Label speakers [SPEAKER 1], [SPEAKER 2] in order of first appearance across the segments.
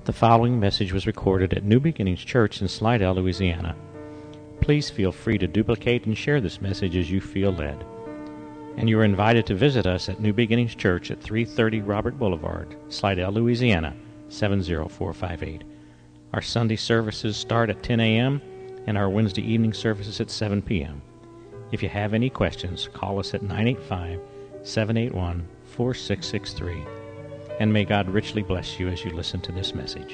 [SPEAKER 1] The following message was recorded at New Beginnings Church in Slidell, Louisiana. Please feel free to duplicate and share this message as you feel led. And you are invited to visit us at New Beginnings Church at 330 Robert Boulevard, Slidell, Louisiana, 70458. Our Sunday services start at 10 a.m. and our Wednesday evening services at 7 p.m. If you have any questions, call us at 985-781-4663. And may God richly bless you as you listen to this message.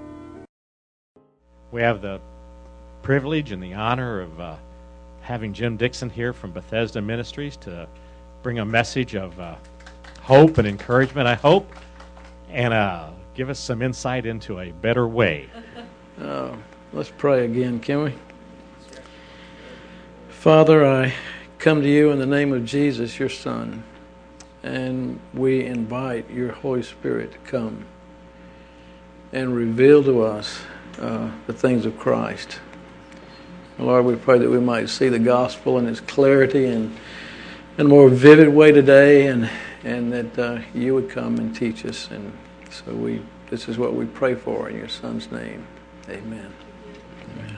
[SPEAKER 1] We have the privilege and the honor of having Jim Dixon here from Bethesda Ministries to bring a message of hope and encouragement, I hope, and give us some insight into a better way.
[SPEAKER 2] Let's pray again, can we? Father, I come to you in the name of Jesus, your Son, and we invite your Holy Spirit to come and reveal to us the things of Christ. Lord, we pray that we might see the gospel in its clarity and in a more vivid way today, and that you would come and teach us. And so this is what we pray for in your Son's name. Amen. Amen.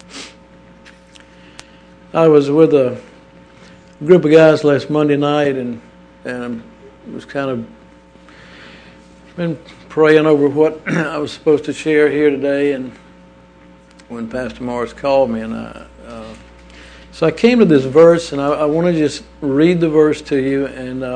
[SPEAKER 2] I was with a group of guys last Monday night, and was kind of been praying over what I was supposed to share here today, and when Pastor Morris called me, and so I came to this verse, and I want to just read the verse to you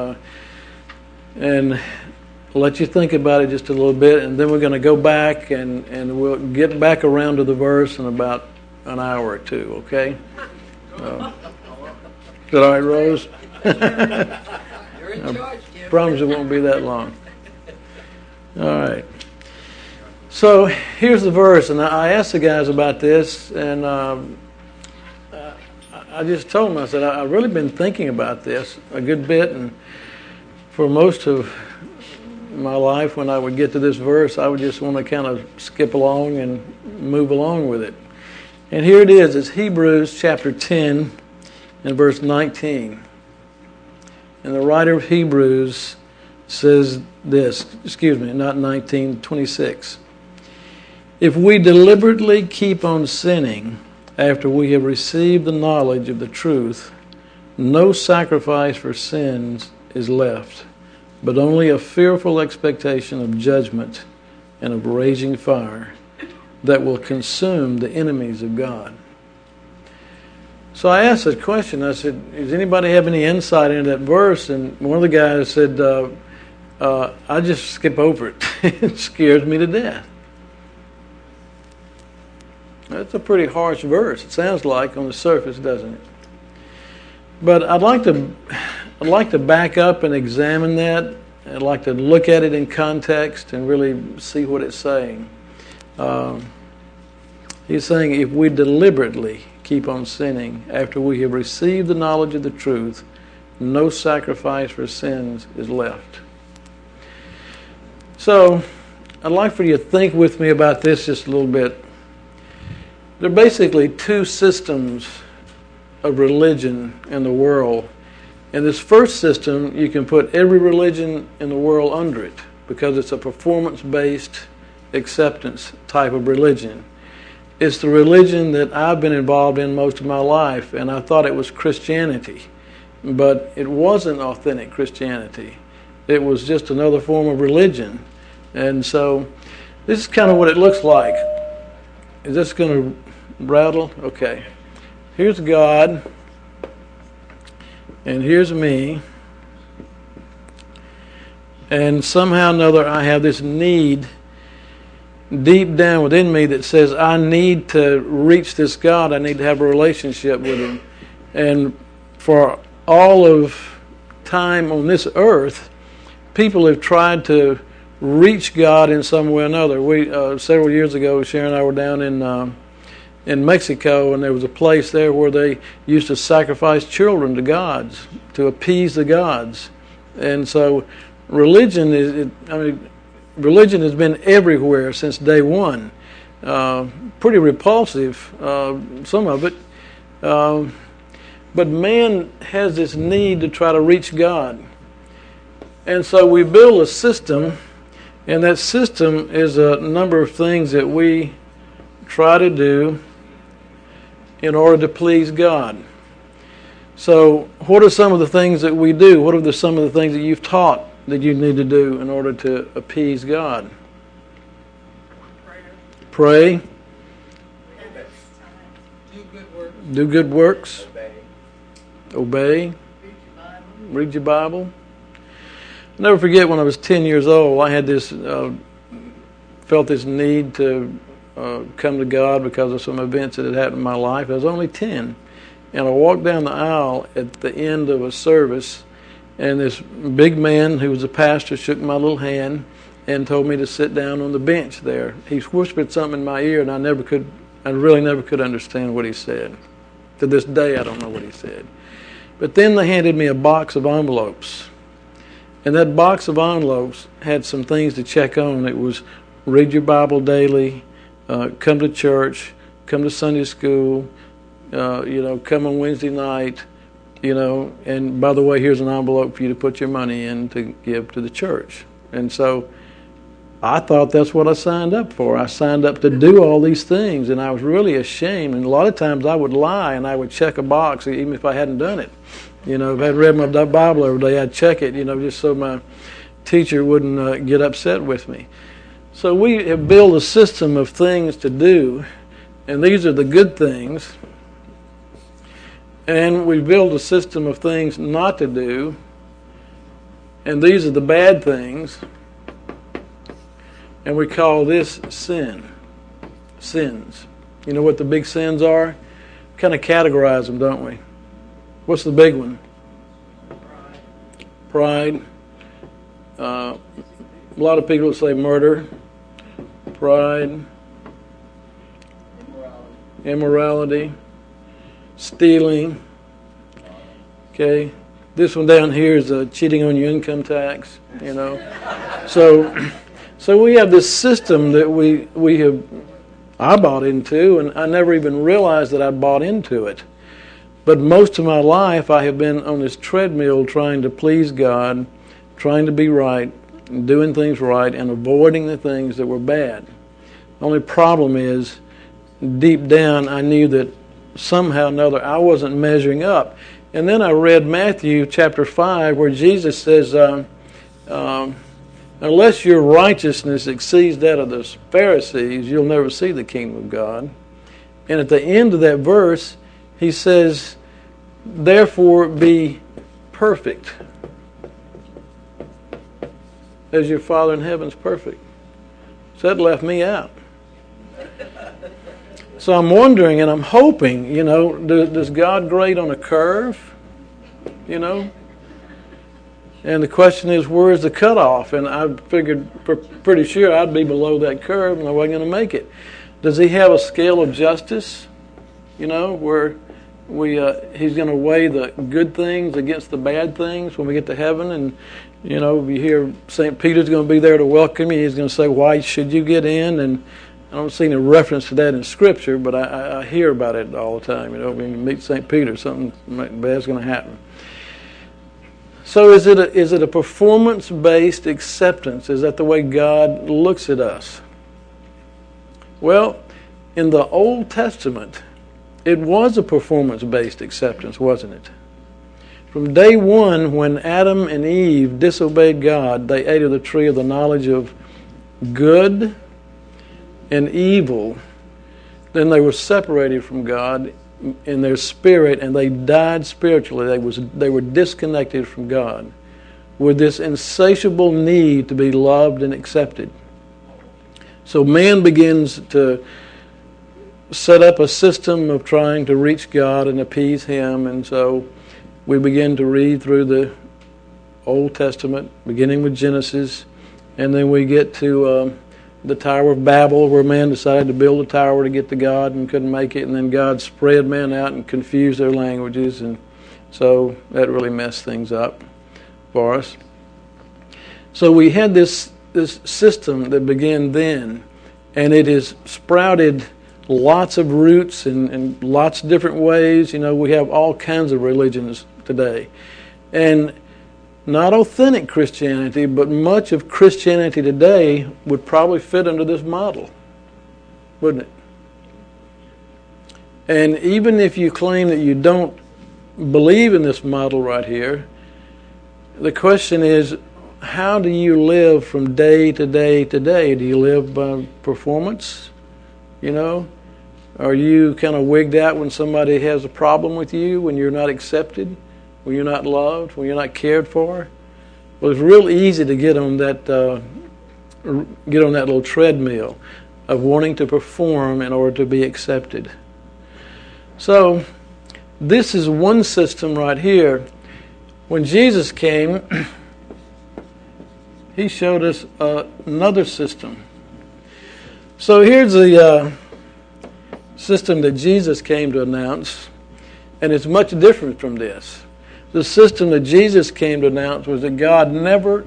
[SPEAKER 2] and let you think about it just a little bit, and then we're going to go back and we'll get back around to the verse in about an hour or two, okay? Is that all right, Rose?
[SPEAKER 3] You're in charge, Jim.
[SPEAKER 2] I promise it won't be that long. All right. So here's the verse, and I asked the guys about this, and I just told them, I said, I've really been thinking about this a good bit, and for most of my life when I would get to this verse, I would just want to kind of skip along and move along with it. And here it is. It's Hebrews chapter 10 and verse 19. And the writer of Hebrews says this, not 19, 26. If we deliberately keep on sinning after we have received the knowledge of the truth, no sacrifice for sins is left, but only a fearful expectation of judgment and of raging fire that will consume the enemies of God. So I asked that question. I said, does anybody have any insight into that verse? And one of the guys said, I just skip over it. It scares me to death. That's a pretty harsh verse, it sounds like, on the surface, doesn't it? But I'd like to back up and examine that. I'd like to look at it in context and really see what it's saying. He's saying if we deliberately keep on sinning after we have received the knowledge of the truth, no sacrifice for sins is left. So I'd like for you to think with me about this just a little bit. There are basically two systems of religion in the world. In this first system, you can put every religion in the world under it because it's a performance-based acceptance type of religion. It's the religion that I've been involved in most of my life, and I thought it was Christianity. But it wasn't authentic Christianity. It was just another form of religion. And so this is kind of what it looks like. Is this going to rattle? Okay. Here's God, and here's me. And somehow or another I have this need deep down within me that says I need to reach this God. I need to have a relationship with Him. And for all of time on this earth, people have tried to reach God in some way or another. We several years ago, Sharon and I were down in Mexico, and there was a place there where they used to sacrifice children to gods to appease the gods. And so religion religion has been everywhere since day one. Pretty repulsive, some of it. But man has this need to try to reach God. And so we build a system And that system is a number of things that we try to do in order to please God. So what are some of the things that we do? What are some of the things that you've taught that you need to do in order to appease God? Pray. Do good works. Obey. Read your Bible. I'll never forget when I was 10 years old, I had this, felt this need to come to God because of some events that had happened in my life. I was only 10. And I walked down the aisle at the end of a service, and this big man who was a pastor shook my little hand and told me to sit down on the bench there. He whispered something in my ear, and I really never could understand what he said. To this day, I don't know what he said. But then they handed me a box of envelopes. And that box of envelopes had some things to check on. It was read your Bible daily, come to church, come to Sunday school, come on Wednesday night, and by the way, here's an envelope for you to put your money in to give to the church. And so I thought that's what I signed up for. I signed up to do all these things, and I was really ashamed. And a lot of times I would lie, and I would check a box even if I hadn't done it. If I had read my Bible every day, I'd check it, just so my teacher wouldn't get upset with me. So we have built a system of things to do, and these are the good things. And we build a system of things not to do, and these are the bad things. And we call this sin. Sins. You know what the big sins are? Kind of categorize them, don't we? What's the big one? Pride. A lot of people say murder. Pride. Immorality. Stealing. Okay. This one down here is cheating on your income tax. So we have this system that I bought into, and I never even realized that I bought into it. But most of my life I have been on this treadmill trying to please God, trying to be right, doing things right, and avoiding the things that were bad. The only problem is, deep down I knew that somehow or another I wasn't measuring up. And then I read Matthew chapter 5 where Jesus says, unless your righteousness exceeds that of the Pharisees, you'll never see the kingdom of God. And at the end of that verse, he says, therefore be perfect, as your Father in heaven is perfect. So that left me out. So I'm wondering and I'm hoping, does God grade on a curve? And the question is, where is the cutoff? And I figured pretty sure I'd be below that curve and I wasn't going to make it. Does he have a scale of justice, where he's going to weigh the good things against the bad things when we get to heaven? And, you hear St. Peter's going to be there to welcome you. He's going to say, why should you get in? And I don't see any reference to that in Scripture, but I hear about it all the time. When you meet St. Peter, something bad's going to happen. So is it a performance-based acceptance? Is that the way God looks at us? Well, in the Old Testament, it was a performance-based acceptance, wasn't it? From day one, when Adam and Eve disobeyed God, they ate of the tree of the knowledge of good and evil. Then they were separated from God in their spirit, and they died spiritually. They were disconnected from God with this insatiable need to be loved and accepted. So man begins to set up a system of trying to reach God and appease Him, and so we begin to read through the Old Testament, beginning with Genesis, and then we get to the Tower of Babel, where man decided to build a tower to get to God and couldn't make it, and then God spread man out and confused their languages, and so that really messed things up for us. So we had this system that began then, and it has sprouted lots of roots in lots of different ways. We have all kinds of religions today, and not authentic Christianity, but much of Christianity today would probably fit under this model, wouldn't it? And even if you claim that you don't believe in this model right here, the question is, how do you live from day to day to day? Do you live by performance? You know? Are you kind of wigged out when somebody has a problem with you, when you're not accepted, when you're not loved, when you're not cared for? Well, it's real easy to get on that little treadmill of wanting to perform in order to be accepted. So, this is one system right here. When Jesus came, He showed us another system. So here's the system that Jesus came to announce, and it's much different from this. The system that Jesus came to announce was that God never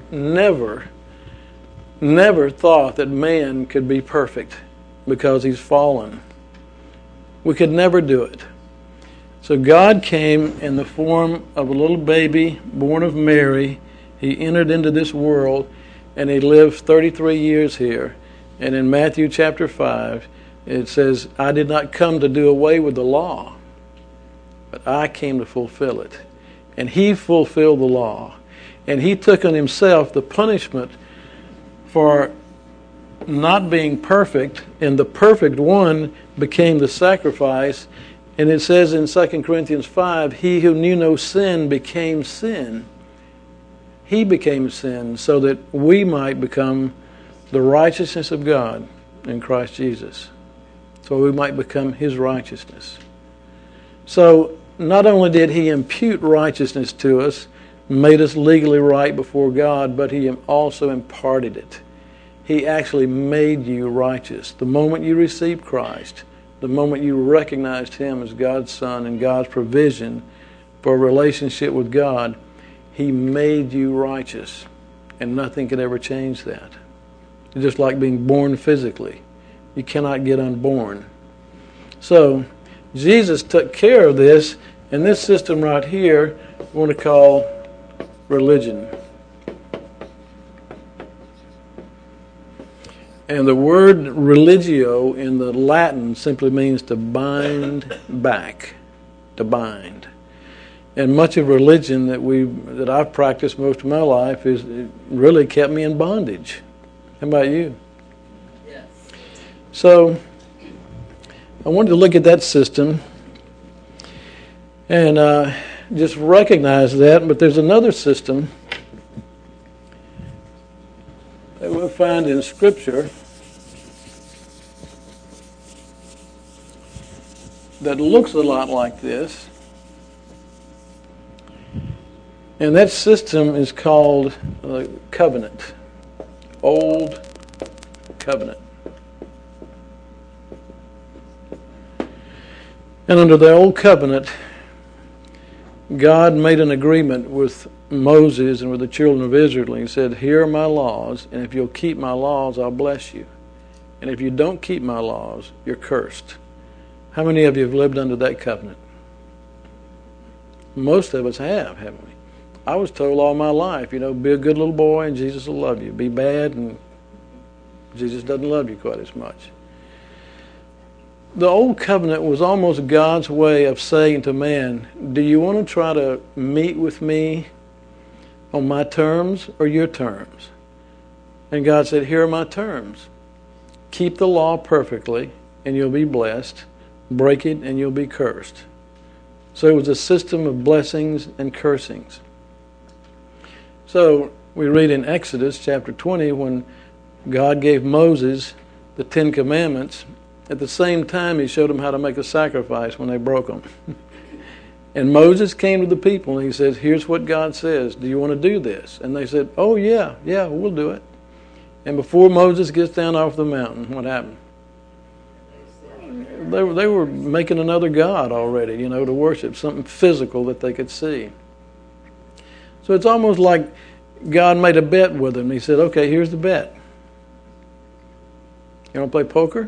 [SPEAKER 2] thought that man could be perfect because he's fallen. We could never do it. So God came in the form of a little baby born of Mary. He entered into this world, and He lived 33 years here. And in Matthew chapter 5, it says, I did not come to do away with the law, but I came to fulfill it. And He fulfilled the law. And He took on Himself the punishment for not being perfect, and the perfect one became the sacrifice. And it says in 2 Corinthians 5, He who knew no sin became sin. He became sin so that we might become the righteousness of God in Christ Jesus. So we might become His righteousness. So not only did He impute righteousness to us, made us legally right before God, but He also imparted it. He actually made you righteous. The moment you received Christ, the moment you recognized Him as God's Son and God's provision for a relationship with God, He made you righteous. And nothing could ever change that. It's just like being born physically. You cannot get unborn. So, Jesus took care of this, and this system right here, we want to call religion. And the word religio in the Latin simply means to bind back, to bind. And much of religion that I've practiced most of my life is it really kept me in bondage. How about you?
[SPEAKER 3] Yes.
[SPEAKER 2] So I wanted to look at that system and just recognize that. But there's another system that we'll find in Scripture that looks a lot like this. And that system is called covenant. Old covenant. And under the old covenant, God made an agreement with Moses and with the children of Israel. He said, here are my laws, and if you'll keep my laws, I'll bless you. And if you don't keep my laws, you're cursed. How many of you have lived under that covenant? Most of us have, haven't we? I was told all my life, be a good little boy and Jesus will love you. Be bad and Jesus doesn't love you quite as much. The old covenant was almost God's way of saying to man, do you want to try to meet with me on my terms or your terms? And God said, here are my terms. Keep the law perfectly and you'll be blessed. Break it and you'll be cursed. So it was a system of blessings and cursings. So we read in Exodus chapter 20 when God gave Moses the 10 Commandments. At the same time, He showed them how to make a sacrifice when they broke them. And Moses came to the people and he said, here's what God says. Do you want to do this? And they said, oh yeah, we'll do it. And before Moses gets down off the mountain, what happened? They were making another god already, to worship, something physical that they could see. So it's almost like God made a bet with them. He said, okay, here's the bet. You want to play poker?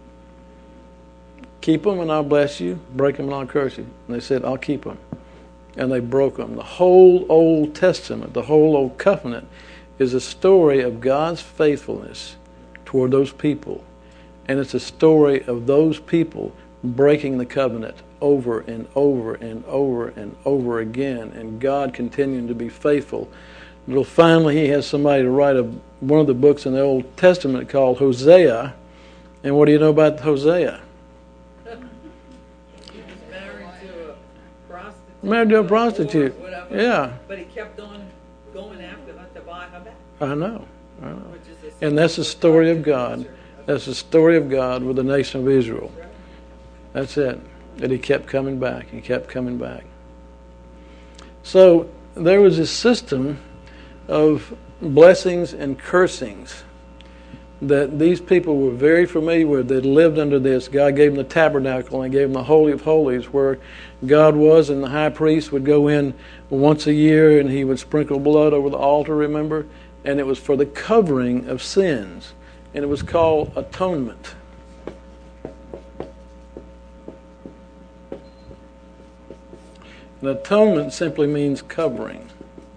[SPEAKER 2] Keep them and I'll bless you. Break them and I'll curse you. And they said, I'll keep them. and they broke them. The whole Old Testament, the whole Old Covenant, is a story of God's faithfulness toward those people. And it's a story of those people breaking the covenant over and over and over and over again, and God continuing to be faithful. Until finally he has somebody to write one of the books in the Old Testament called Hosea. And what do you know about Hosea?
[SPEAKER 3] He was married to a prostitute.
[SPEAKER 2] Married to a prostitute.
[SPEAKER 3] Or whatever.
[SPEAKER 2] Yeah.
[SPEAKER 3] But he kept on going after her to buy her back.
[SPEAKER 2] I know.
[SPEAKER 3] Which is a
[SPEAKER 2] And that's the story of God. That's the story of God with the nation of Israel. That's it. That he kept coming back. He kept coming back. So there was this system of blessings and cursings that these people were very familiar with. They lived under this. God gave them the tabernacle and gave them the Holy of Holies where God was, and the high priest would go in once a year and he would sprinkle blood over the altar, remember? And it was for the covering of sins. And it was called atonement. And atonement simply means covering.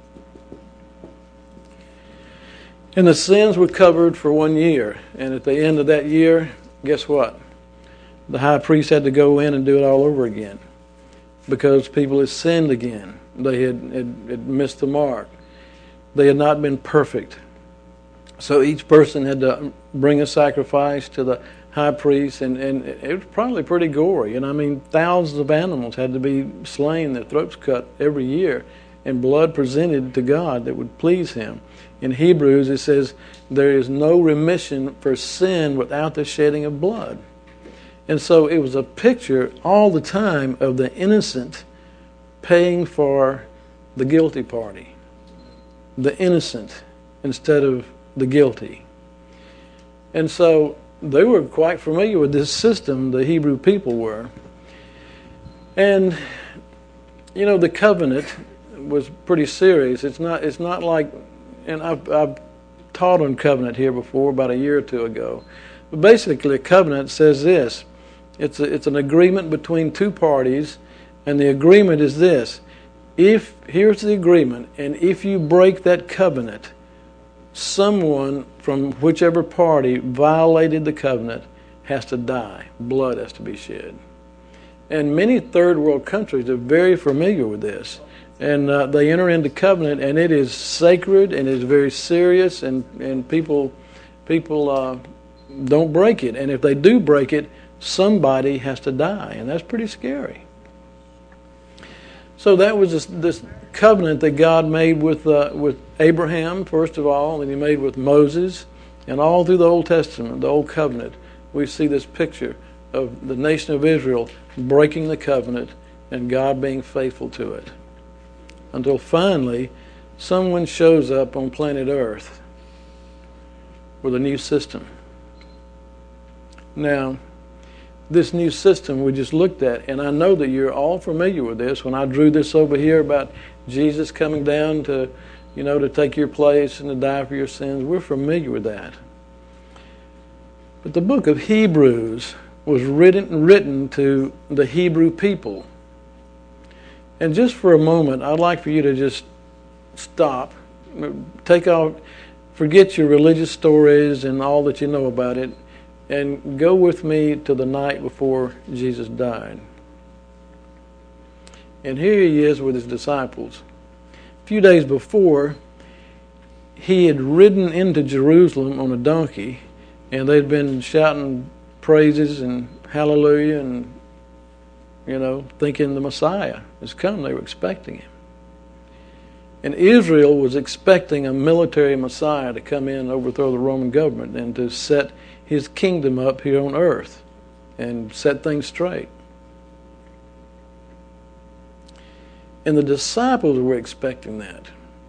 [SPEAKER 2] And the sins were covered for 1 year. And at the end of that year, guess what? The high priest had to go in and do it all over again. Because people had sinned again. They had missed the mark. They had not been perfect. So each person had to bring a sacrifice to the high priest, and it was probably pretty gory. And I mean, thousands of animals had to be slain, their throats cut every year, and blood presented to God that would please Him. In Hebrews it says, there is no remission for sin without the shedding of blood. And so it was a picture all the time of the innocent paying for the guilty party. The innocent instead of the guilty. And so they were quite familiar with this system, the Hebrew people were. And, you know, the covenant was pretty serious. It's not like, and I've taught on covenant here before about a year or two ago. But basically a covenant says this. It's an agreement between two parties, and the agreement is this. Here's the agreement, and if you break that covenant, someone from whichever party violated the covenant has to die. Blood has to be shed. And many third world countries are very familiar with this. And they enter into covenant, and it is sacred and it is very serious, and people don't break it. And if they do break it, somebody has to die, and that's pretty scary. So that was this covenant that God made with Abraham, first of all, and He made with Moses, and all through the Old Testament, the Old Covenant, we see this picture of the nation of Israel breaking the covenant and God being faithful to it. Until finally, someone shows up on planet Earth with a new system. Now, this new system we just looked at, and I know that you're all familiar with this. When I drew this over here about Jesus coming down to take your place and to die for your sins, we're familiar with that. But the book of Hebrews was written to the Hebrew people. And just for a moment, I'd like for you to just stop, forget your religious stories and all that you know about it, and go with me to the night before Jesus died. And here He is with His disciples. A few days before, He had ridden into Jerusalem on a donkey, and they'd been shouting praises and hallelujah and, thinking the Messiah has come. They were expecting Him. And Israel was expecting a military Messiah to come in and overthrow the Roman government and to set His kingdom up here on earth and set things straight. And the disciples were expecting that.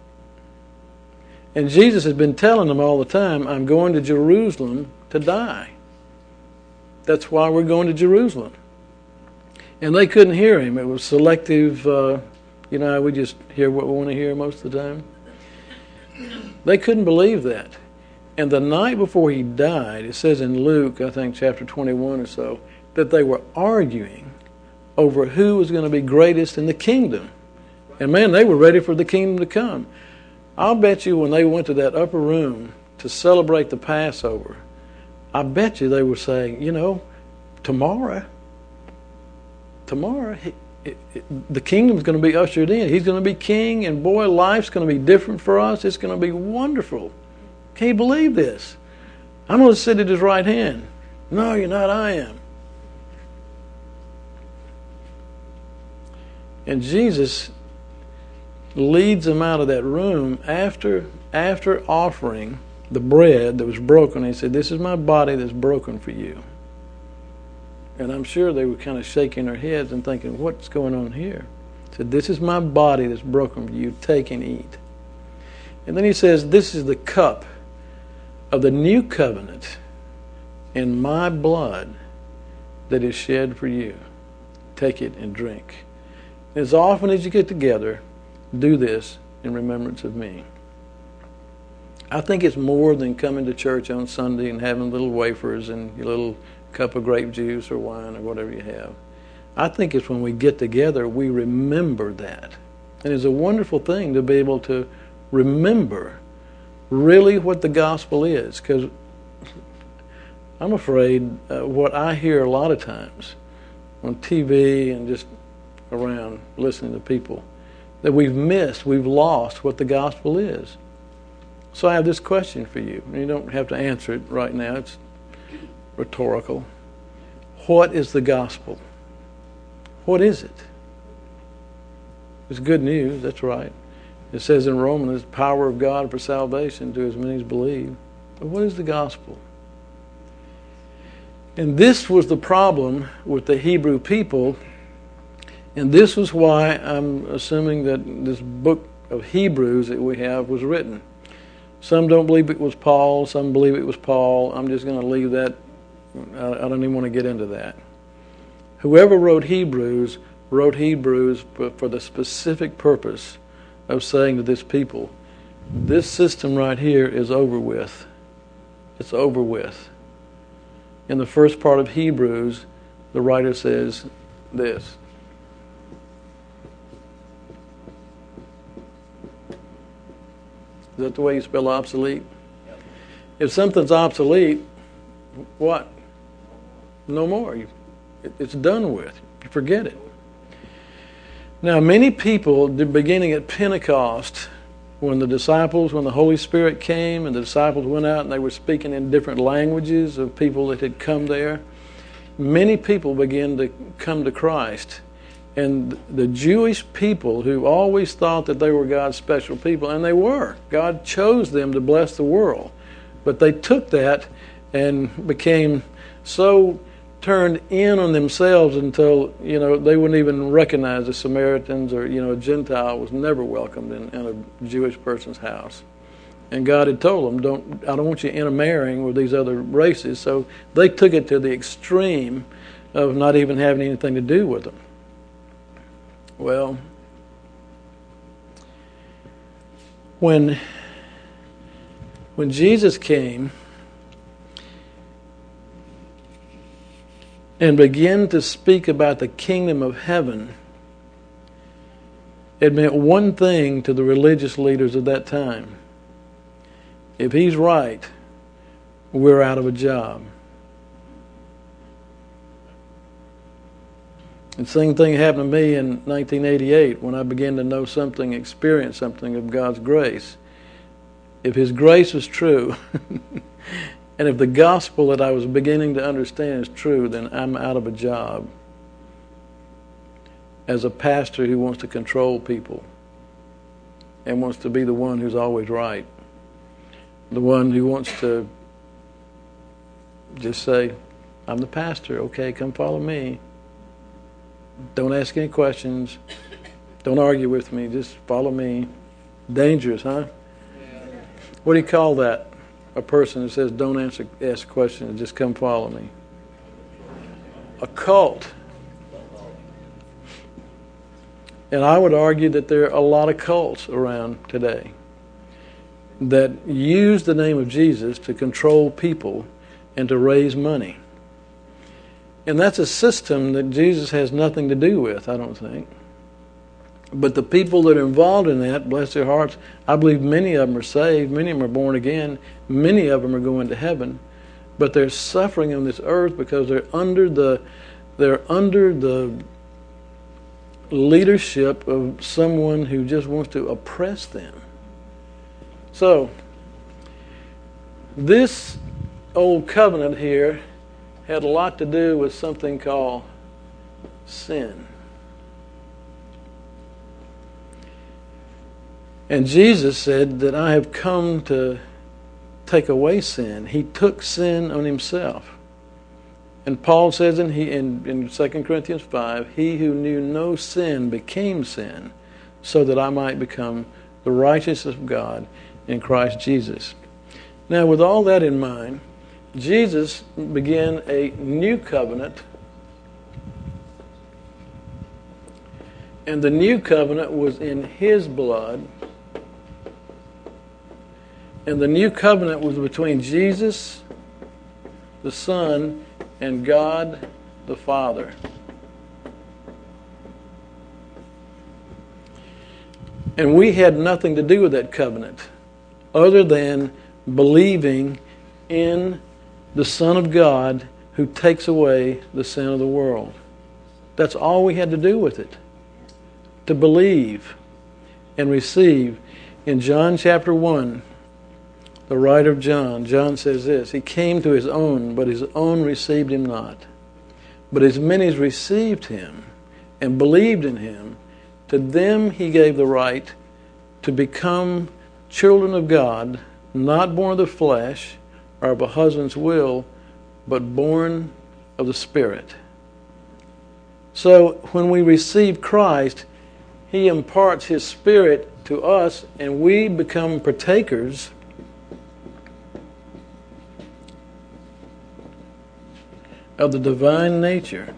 [SPEAKER 2] And Jesus had been telling them all the time, I'm going to Jerusalem to die. That's why we're going to Jerusalem. And they couldn't hear Him. It was selective, we just hear what we want to hear most of the time. They couldn't believe that. And the night before He died, it says in Luke, I think chapter 21 or so, that they were arguing over who was going to be greatest in the kingdom. And man, they were ready for the kingdom to come. I'll bet you when they went to that upper room to celebrate the Passover, I bet you they were saying, tomorrow, the kingdom's going to be ushered in. He's going to be king, and boy, life's going to be different for us. It's going to be wonderful. Can you believe this? I'm going to sit at his right hand. No, you're not, I am. And Jesus leads them out of that room after offering the bread that was broken. He said, this is my body that's broken for you. And I'm sure they were kind of shaking their heads and thinking, what's going on here? He said, this is my body that's broken for you. Take and eat. And then he says, this is the cup of the new covenant in my blood that is shed for you. Take it and drink. As often as you get together, do this in remembrance of me. I think it's more than coming to church on Sunday and having little wafers and your little cup of grape juice or wine or whatever you have. I think it's when we get together, we remember that. And it's a wonderful thing to be able to remember really what the gospel is. Because I'm afraid what I hear a lot of times on TV and just around listening to people, that we've lost what the gospel is. So I have this question for you. You don't have to answer it right now. It's rhetorical. What is the gospel? What is it? It's good news, that's right. It says in Romans, the power of God for salvation to as many as believe. But what is the gospel? And this was the problem with the Hebrew people. And this was why I'm assuming that this book of Hebrews that we have was written. Some don't believe it was Paul. Some believe it was Paul. I'm just going to leave that. I don't even want to get into that. Whoever wrote Hebrews for the specific purpose of saying to this people, this system right here is over with. It's over with. In the first part of Hebrews, the writer says this. Is that the way you spell obsolete? Yep. If something's obsolete, what? No more. It's done with. You forget it. Now, many people, beginning at Pentecost, when the Holy Spirit came and the disciples went out and they were speaking in different languages of people that had come there, many people began to come to Christ. And the Jewish people who always thought that they were God's special people, and they were. God chose them to bless the world. But they took that and became so turned in on themselves until, they wouldn't even recognize the Samaritans, or, a Gentile was never welcomed in a Jewish person's house. And God had told them, I don't want you intermarrying with these other races. So they took it to the extreme of not even having anything to do with them. Well, when Jesus came and began to speak about the kingdom of heaven, it meant one thing to the religious leaders of that time. If he's right, we're out of a job. The same thing happened to me in 1988 when I began to know something, experience something of God's grace. If His grace was true, and if the gospel that I was beginning to understand is true, then I'm out of a job as a pastor who wants to control people and wants to be the one who's always right. The one who wants to just say, I'm the pastor, okay, come follow me. Don't ask any questions. Don't argue with me. Just follow me. Dangerous, huh? Yeah. What do you call that? A person who says, don't ask questions, just come follow me. A cult. And I would argue that there are a lot of cults around today that use the name of Jesus to control people and to raise money. And that's a system that Jesus has nothing to do with, I don't think. But the people that are involved in that, bless their hearts, I believe many of them are saved, many of them are born again, many of them are going to heaven. But they're suffering on this earth because they're under the leadership of someone who just wants to oppress them. So, this old covenant here had a lot to do with something called sin. And Jesus said that I have come to take away sin. He took sin on himself. And Paul says in 2 Corinthians 5, he who knew no sin became sin, so that I might become the righteousness of God in Christ Jesus. Now, with all that in mind, Jesus began a new covenant. And the new covenant was in his blood. And the new covenant was between Jesus, the Son, and God, the Father. And we had nothing to do with that covenant other than believing in the Son of God who takes away the sin of the world. That's all we had to do with it. To believe and receive. In John chapter 1, the writer of John says this, he came to his own, but his own received him not. But as many as received him and believed in him, to them he gave the right to become children of God, not born of the flesh or of a husband's will, but born of the Spirit. So when we receive Christ, he imparts his Spirit to us, and we become partakers of the divine nature.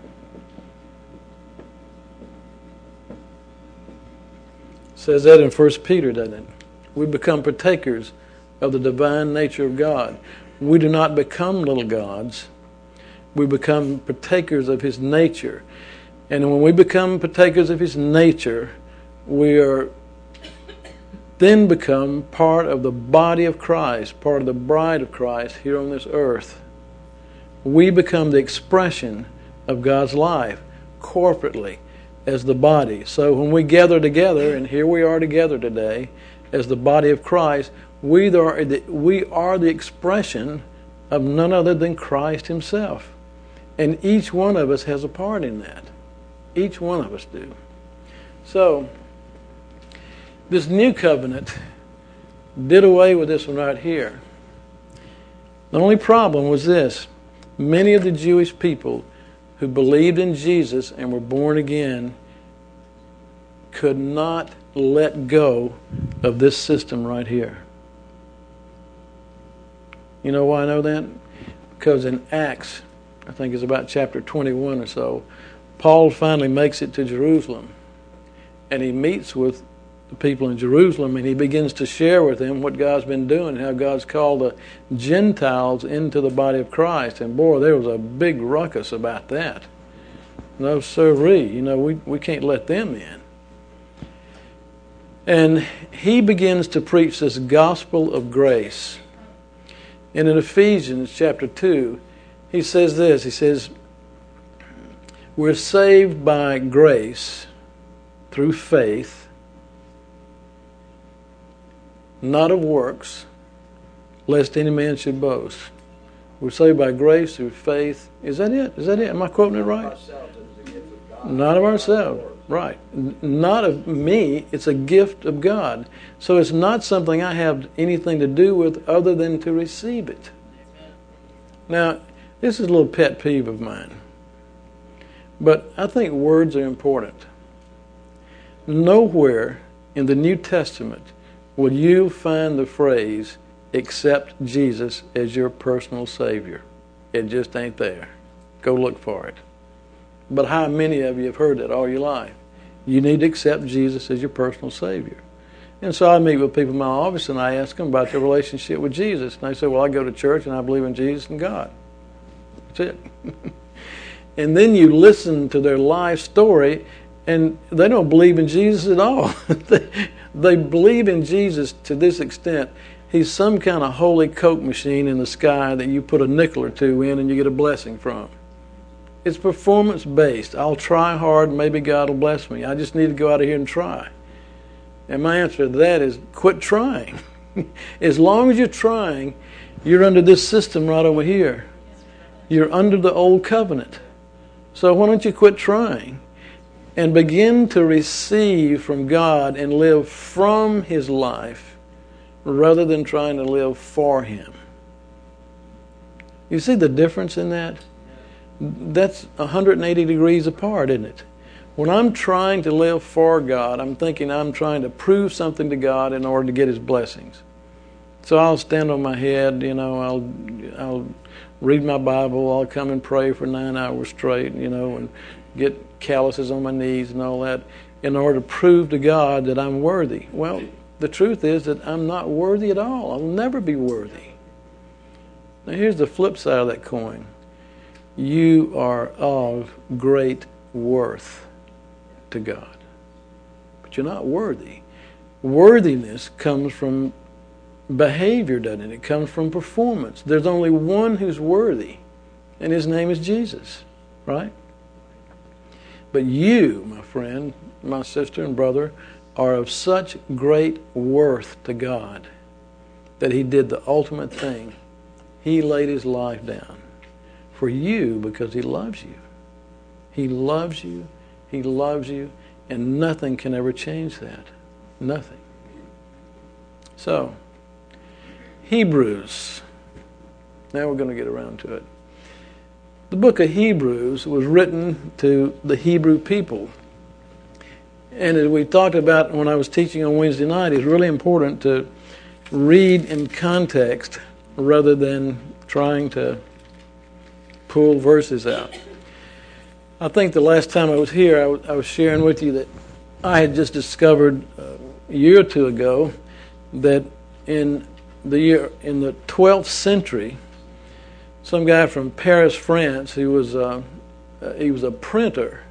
[SPEAKER 2] It says that in 1 Peter, doesn't it? We become partakers of the divine nature of God. We do not become little gods. We become partakers of his nature. And when we become partakers of his nature, we are then become part of the body of Christ, part of the bride of Christ here on this earth. We become the expression of God's life corporately as the body. So when we gather together, and here we are together today as the body of Christ, we are the expression of none other than Christ himself. And each one of us has a part in that. Each one of us do. So, this new covenant did away with this one right here. The only problem was this. Many of the Jewish people who believed in Jesus and were born again could not let go of this system right here. You know why I know that? Because in Acts, I think it's about chapter 21 or so, Paul finally makes it to Jerusalem. And he meets with the people in Jerusalem, and he begins to share with them what God's been doing, how God's called the Gentiles into the body of Christ. And boy, there was a big ruckus about that. No sirree, we can't let them in. And he begins to preach this gospel of grace. And in Ephesians chapter 2, he says this, he says, we're saved by grace through faith, not of works, lest any man should boast. We're saved by grace through faith. Is that it? Is that it? Am I quoting it right? Not of ourselves. Right. Not of me. It's a gift of God. So it's not something I have anything to do with other than to receive it. Now, this is a little pet peeve of mine. But I think words are important. Nowhere in the New Testament will you find the phrase, accept Jesus as your personal Savior. It just ain't there. Go look for it. But how many of you have heard that all your life? You need to accept Jesus as your personal Savior. And so I meet with people in my office and I ask them about their relationship with Jesus. And they say, well, I go to church and I believe in Jesus and God. That's it. And then you listen to their life story And they don't believe in Jesus at all. They believe in Jesus to this extent. He's some kind of holy Coke machine in the sky that you put a nickel or two in and you get a blessing from. It's performance based. I'll try hard, maybe God will bless me. I just need to go out of here and try. And my answer to that is quit trying. As long as you're trying, you're under this system right over here. You're under the old covenant. So why don't you quit trying and begin to receive from God and live from His life rather than trying to live for Him? You see the difference in that? That's 180 degrees apart, isn't it? When I'm trying to live for God, I'm thinking I'm trying to prove something to God in order to get His blessings. So I'll stand on my head, I'll read my Bible, I'll come and pray for 9 hours straight, and get calluses on my knees and all that in order to prove to God that I'm worthy. Well, the truth is that I'm not worthy at all. I'll never be worthy. Now here's the flip side of that coin. You are of great worth to God. But you're not worthy. Worthiness comes from behavior, doesn't it? It comes from performance. There's only one who's worthy, and His name is Jesus, right? But you, my friend, my sister and brother, are of such great worth to God that He did the ultimate thing. He laid His life down for you because He loves you. He loves you. He loves you. And nothing can ever change that. Nothing. So, Hebrews. Now we're going to get around to it. The book of Hebrews was written to the Hebrew people. And as we talked about when I was teaching on Wednesday night, it's really important to read in context rather than trying to pull verses out. I think the last time I was here, I was sharing with you that I had just discovered a year or two ago that in the 12th century, some guy from Paris, France, he was a printer,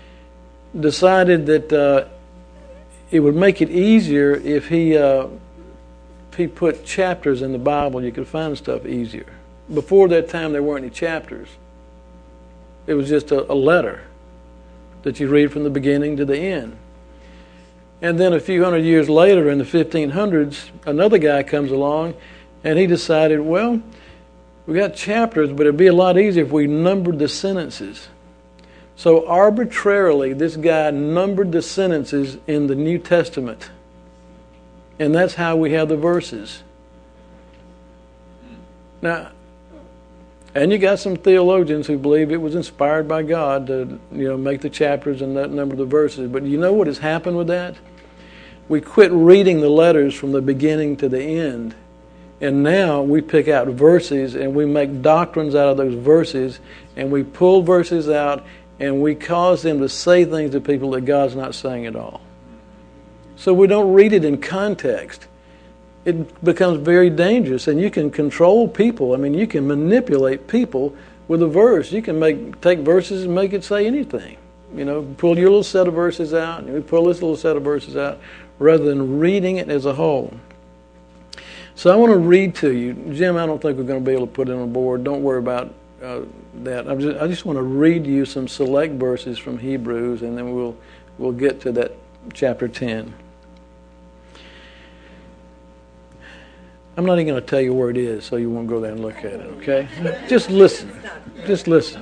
[SPEAKER 2] decided that it would make it easier if he put chapters in the Bible. You could find stuff easier. Before that time, there weren't any chapters. It was just a letter that you read from the beginning to the end. And then a few hundred years later, in the 1500s, another guy comes along, and he decided, well, we got chapters, but it'd be a lot easier if we numbered the sentences. So arbitrarily, this guy numbered the sentences in the New Testament. And that's how we have the verses. Now, and you got some theologians who believe it was inspired by God to, make the chapters and that number the verses. But you know what has happened with that? We quit reading the letters from the beginning to the end. And now we pick out verses and we make doctrines out of those verses, and we pull verses out and we cause them to say things to people that God's not saying at all. So we don't read it in context. It becomes very dangerous, and you can control people. I mean, you can manipulate people with a verse. You can take verses and make it say anything. Pull your little set of verses out, and we pull this little set of verses out, rather than reading it as a whole. So I want to read to you. Jim, I don't think we're going to be able to put it on the board. Don't worry about that. I just want to read you some select verses from Hebrews, and then we'll get to that chapter 10. I'm not even going to tell you where it is, so you won't go there and look at it, okay? Just listen. Just listen.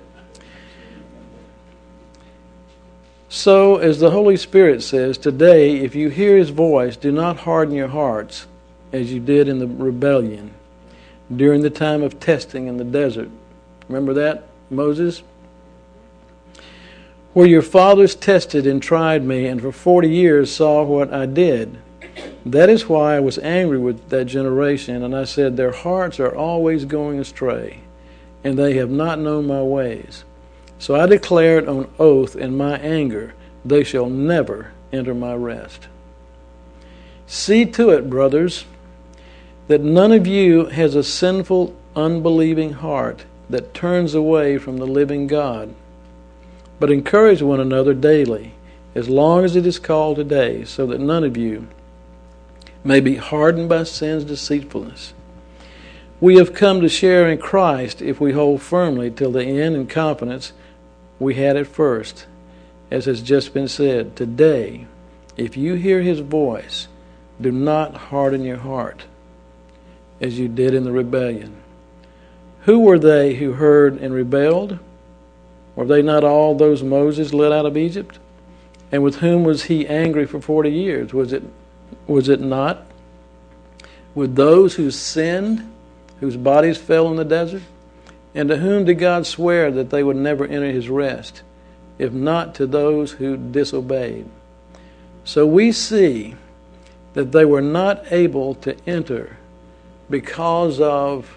[SPEAKER 2] So, as the Holy Spirit says, today, if you hear His voice, do not harden your hearts as you did in the rebellion during the time of testing in the desert. Remember that, Moses? Where your fathers tested and tried me, and for 40 years saw what I did. That is why I was angry with that generation, and I said, their hearts are always going astray, and they have not known my ways. So I declared on oath in my anger, they shall never enter my rest. See to it, brothers, that none of you has a sinful, unbelieving heart that turns away from the living God. But encourage one another daily, as long as it is called today, so that none of you may be hardened by sin's deceitfulness. We have come to share in Christ if we hold firmly till the end in confidence we had at first. As has just been said, today, if you hear his voice, do not harden your heart, as you did in the rebellion. Who were they who heard and rebelled? Were they not all those Moses led out of Egypt? And with whom was he angry for 40 years? Was it not with those who sinned, whose bodies fell in the desert? And to whom did God swear that they would never enter his rest, if not to those who disobeyed? So we see that they were not able to enter because of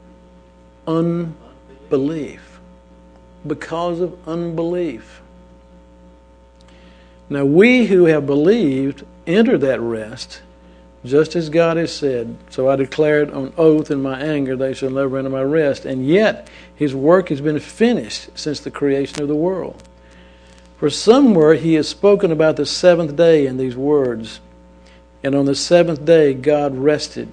[SPEAKER 2] unbelief. Because of unbelief. Now we who have believed enter that rest, just as God has said, so I declared on oath in my anger, they shall never enter my rest. And yet his work has been finished since the creation of the world. For somewhere he has spoken about the seventh day in these words, and on the seventh day God rested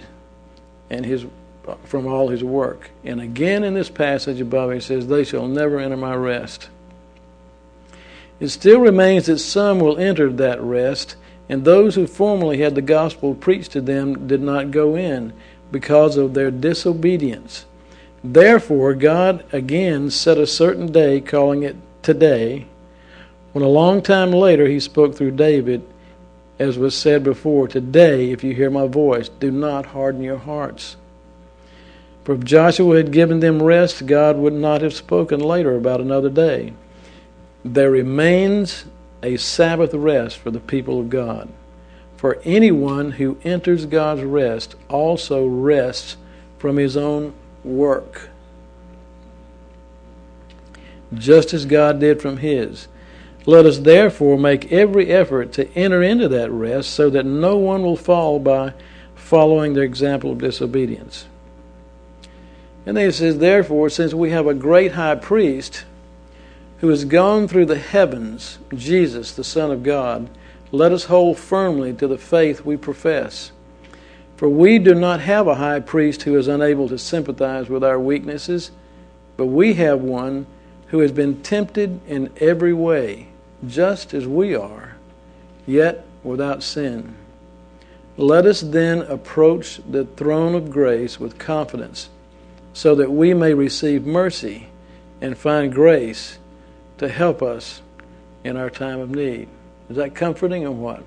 [SPEAKER 2] from all his work. And again in this passage above he says, they shall never enter my rest. It still remains that some will enter that rest, and those who formerly had the gospel preached to them did not go in because of their disobedience. Therefore God again set a certain day, calling it today, when a long time later he spoke through David, as was said before, today, if you hear my voice, do not harden your hearts. For if Joshua had given them rest, God would not have spoken later about another day. There remains a Sabbath rest for the people of God. For anyone who enters God's rest also rests from his own work, just as God did from his. Let us therefore make every effort to enter into that rest, so that no one will fall by following their example of disobedience. And then it says, therefore, since we have a great high priest who has gone through the heavens, Jesus, the Son of God, let us hold firmly to the faith we profess. For we do not have a high priest who is unable to sympathize with our weaknesses, but we have one who has been tempted in every way, just as we are, yet without sin. Let us then approach the throne of grace with confidence, so that we may receive mercy and find grace to help us in our time of need. Is that comforting or what?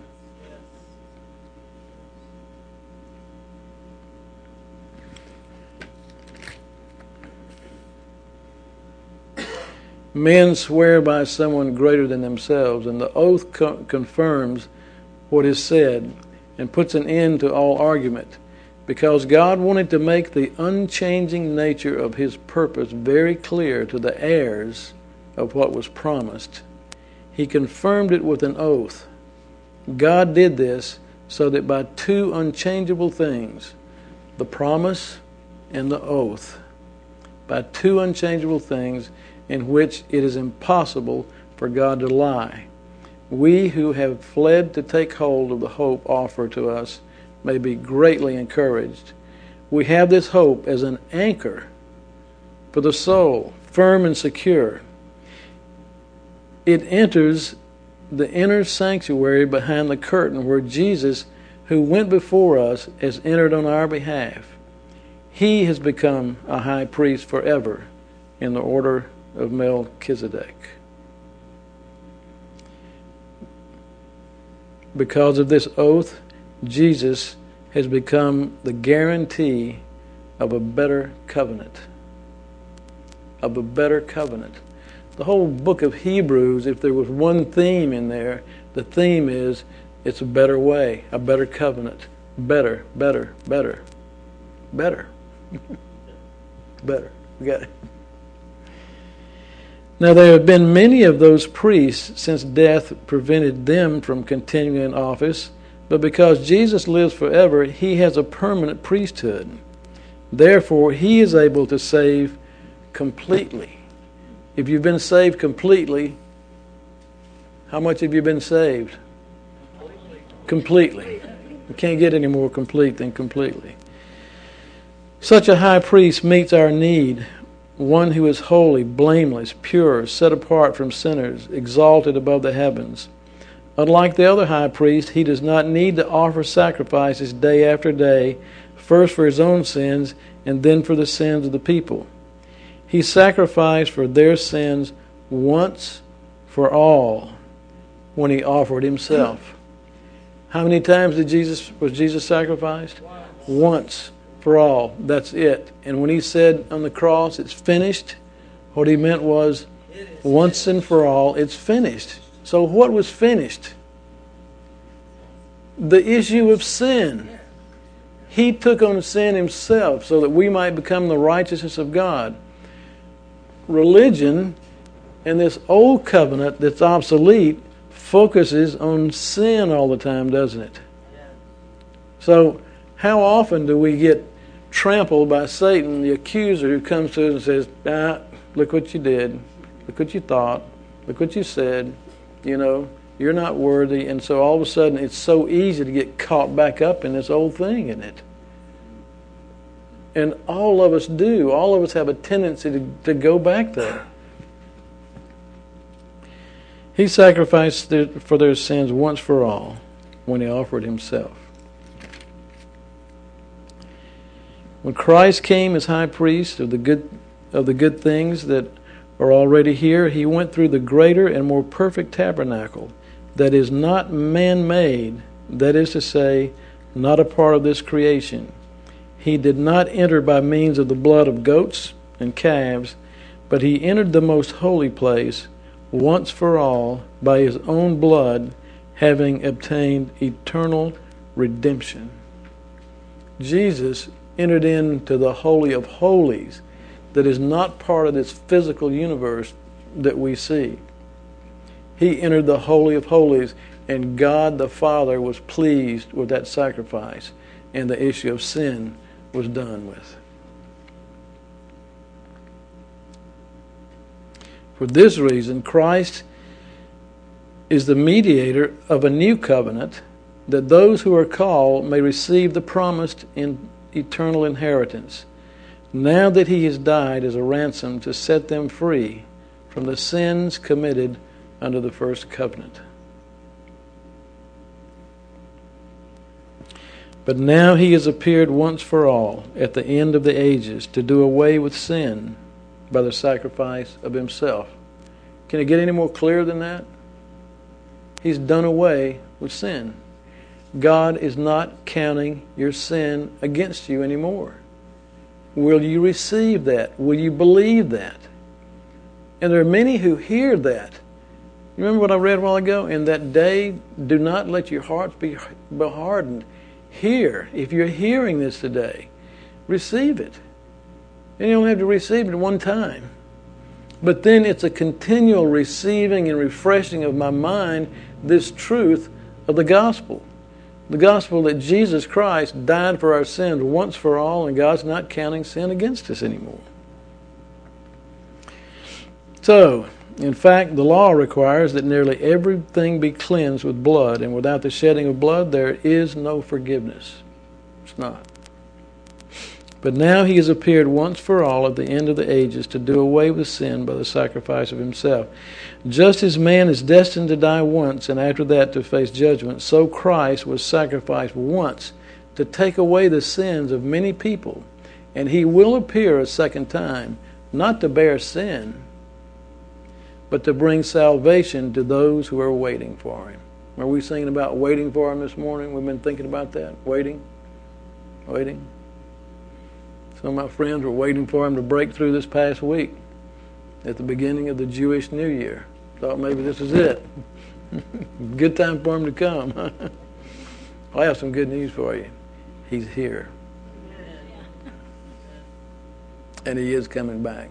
[SPEAKER 2] Men swear by someone greater than themselves, and the oath confirms what is said and puts an end to all argument, because God wanted to make the unchanging nature of his purpose very clear to the heirs of what was promised. He confirmed it with an oath. God did this so that by two unchangeable things, the promise and the oath, by two unchangeable things in which it is impossible for God to lie, we who have fled to take hold of the hope offered to us may be greatly encouraged. We have this hope as an anchor for the soul, firm and secure. It enters the inner sanctuary behind the curtain where Jesus, who went before us, has entered on our behalf. He has become a high priest forever in the order of Melchizedek. Because of this oath, Jesus has become the guarantee of a better covenant. Of a better covenant. The whole book of Hebrews, if there was one theme in there, the theme is it's a better way, a better covenant. Better, better, better. Better. Better. We got it. Now there have been many of those priests since death prevented them from continuing in office, but because Jesus lives forever, he has a permanent priesthood. Therefore, he is able to save completely. If you've been saved completely, How much have you been saved? Completely. You can't get any more complete than completely. Such a high priest meets our need, one who is holy, blameless, pure, set apart from sinners, exalted above the heavens. Unlike the other high priest, he does not need to offer sacrifices day after day, first for his own sins and then for the sins of the people. He sacrificed for their sins once for all when he offered himself. How many times was Jesus sacrificed? Once for all. That's it. And when he said on the cross, it's finished, what he meant was once and for all, it's finished. So what was finished? The issue of sin. He took on sin himself so that we might become the righteousness of God. Religion and this old covenant that's obsolete focuses on sin all the time, doesn't it? So how often do we get trampled by Satan, the accuser, who comes to us and says, look what you did, look what you thought, look what you said, you're not worthy. And so all of a sudden it's so easy to get caught back up in this old thing, isn't it? And all of us do. All of us have a tendency to go back there. He sacrificed for their sins once for all when he offered himself. When Christ came as high priest of the good things that are already here, he went through the greater and more perfect tabernacle that is not man-made, that is to say, not a part of this creation. He did not enter by means of the blood of goats and calves, but he entered the most holy place once for all by his own blood, having obtained eternal redemption. Jesus entered into the Holy of Holies that is not part of this physical universe that we see. He entered the Holy of Holies, and God the Father was pleased with that sacrifice, and the issue of sin was done with. For this reason, Christ is the mediator of a new covenant, that those who are called may receive the promised eternal inheritance, now that he has died as a ransom to set them free from the sins committed under the first covenant. But now he has appeared once for all at the end of the ages to do away with sin by the sacrifice of himself. Can it get any more clear than that? He's done away with sin. God is not counting your sin against you anymore. Will you receive that? Will you believe that? And there are many who hear that. You remember what I read a while ago? In that day, do not let your hearts be hardened. Hear. If you're hearing this today, receive it. And you don't have to receive it one time. But then it's a continual receiving and refreshing of my mind this truth of the gospel. The gospel that Jesus Christ died for our sins once for all, and God's not counting sin against us anymore. So, in fact, the law requires that nearly everything be cleansed with blood, and without the shedding of blood, there is no forgiveness. It's not. But now he has appeared once for all at the end of the ages to do away with sin by the sacrifice of himself. Just as man is destined to die once and after that to face judgment, so Christ was sacrificed once to take away the sins of many people. And he will appear a second time, not to bear sin, but to bring salvation to those who are waiting for him. Are we singing about waiting for him this morning? We've been thinking about that. Waiting. Some of my friends were waiting for him to break through this past week at the beginning of the Jewish New Year. Thought maybe this is it. Good time for him to come. I have some good news for you. He's here. And he is coming back.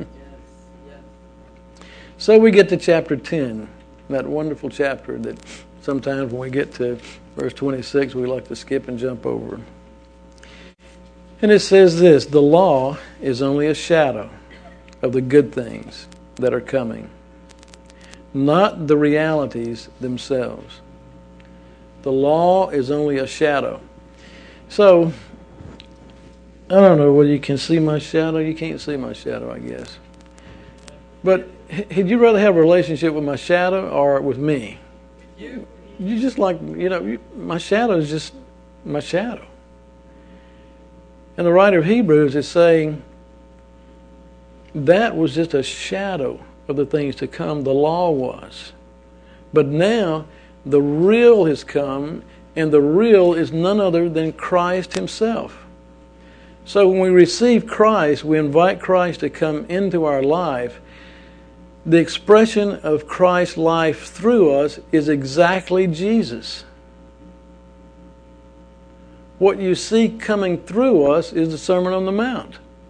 [SPEAKER 2] So we get to chapter 10, that wonderful chapter that sometimes when we get to verse 26, we like to skip and jump over. And it says this: the law is only a shadow of the good things that are coming. not the realities themselves. The law is only a shadow. So, I don't know whether you can see my shadow. You can't see my shadow, I guess. But would you rather have a relationship with my shadow or with me? You just like, my shadow is just my shadow. And the writer of Hebrews is saying that was just a shadow of the things to come. The law was. But now the real has come, and the real is none other than Christ himself. So when we receive Christ, we invite Christ to come into our life. The expression of Christ's life through us is exactly Jesus. What you see coming through us is the Sermon on the Mount.